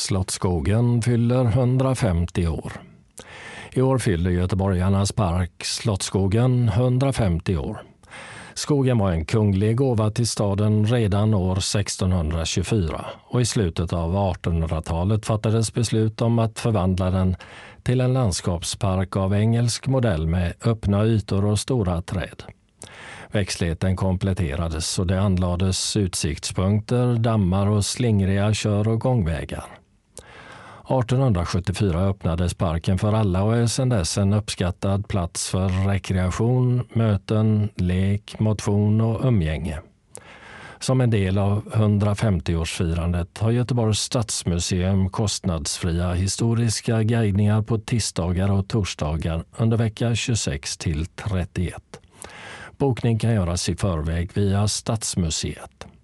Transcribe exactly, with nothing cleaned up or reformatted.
Slottsskogen fyller hundrafemtio år. I år fyller göteborgarnas park Slottsskogen hundrafemtio år. Skogen var en kunglig gåva till staden redan år sextonhundratjugofyra och i slutet av artonhundratalet fattades beslut om att förvandla den till en landskapspark av engelsk modell med öppna ytor och stora träd. Växtligheten kompletterades och det anlades utsiktspunkter, dammar och slingriga kör- och gångvägar. artonhundrasjuttiofyra öppnades parken för alla och är sedan dess en uppskattad plats för rekreation, möten, lek, motion och umgänge. Som en del av hundrafemtio-årsfirandet har Göteborgs stadsmuseum kostnadsfria historiska guidningar på tisdagar och torsdagar under vecka tjugosex till trettioett. Bokning kan göras i förväg via Stadsmuseet.